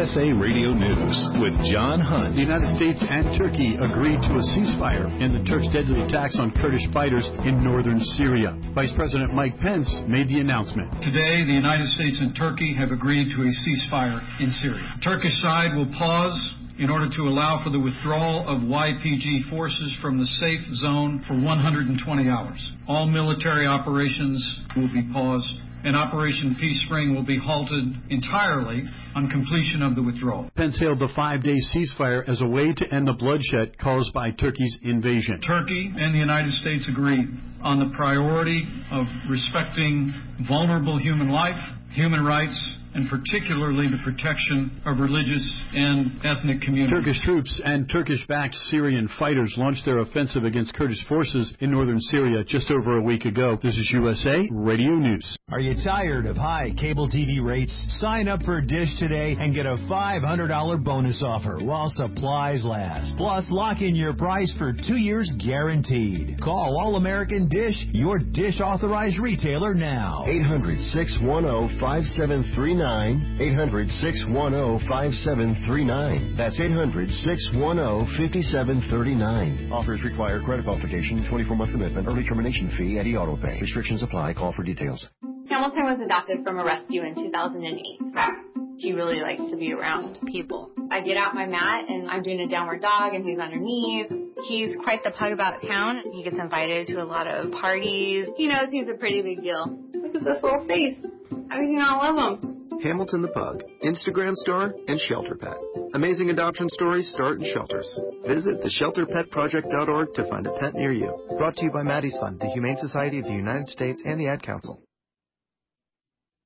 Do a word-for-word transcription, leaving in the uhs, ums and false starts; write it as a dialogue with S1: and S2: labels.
S1: S A Radio News with John Hunt.
S2: The United States and Turkey agreed to a ceasefire in the Turks' deadly attacks on Kurdish fighters in northern Syria. Vice President Mike Pence made the announcement.
S3: Today, the United States and Turkey have agreed to a ceasefire in Syria. The Turkish side will pause in order to allow for the withdrawal of Y P G forces from the safe zone for one hundred twenty hours. All military operations will be paused, and Operation Peace Spring will be halted entirely on completion of the withdrawal.
S2: Pence hailed the five-day ceasefire as a way to end the bloodshed caused by Turkey's invasion.
S3: Turkey and the United States agreed on the priority of respecting vulnerable human life, human rights, and particularly the protection of religious and ethnic communities.
S2: Turkish troops and Turkish-backed Syrian fighters launched their offensive against Kurdish forces in northern Syria just over a week ago. This is U S A Radio News.
S4: Are you tired of high cable T V rates? Sign up for Dish today and get a five hundred dollars bonus offer while supplies last. Plus, lock in your price for two years guaranteed. Call All-American Dish, your Dish authorized retailer now.
S5: eight hundred, six one zero, five seven three nine. eight hundred, six one zero, five seven three nine. That's eight hundred, six one zero, five seven three nine. Offers require credit qualification, twenty-four month commitment, early termination fee, and e-auto pay. Restrictions apply. Call for details.
S6: Hamilton was adopted from a rescue in two thousand eight. He really likes to be around people. I get out my mat and I'm doing a downward dog and he's underneath. He's quite the pug about town. He gets invited to a lot of parties. He knows he's a pretty big deal. Look at this little face. How do you not love him?
S7: Hamilton the Pug, Instagram star, and Shelter Pet. Amazing adoption stories start in shelters. Visit the shelter pet project dot org to find a pet near you. Brought to you by Maddie's Fund, the Humane Society of the United States, and the Ad Council.